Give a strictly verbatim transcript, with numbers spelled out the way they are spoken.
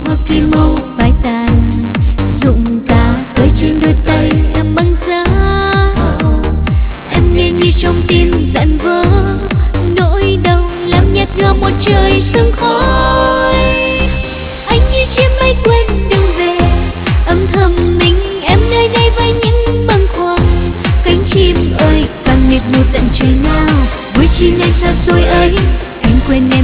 hoa phi màu phai tàn, rụng tà rơi trên đôi tay em băng giá. Em nghe như trong tim dạn vỡ, nỗi đau làm nhạt nhòa một trời sương khói. Anh như chim bay quên đường về, âm thầm mình em nơi đây với những bâng khuâng. Cánh chim ơi càng mịt mù tận trời nào, buổi chiều nay xa xôi ấy anh quên em.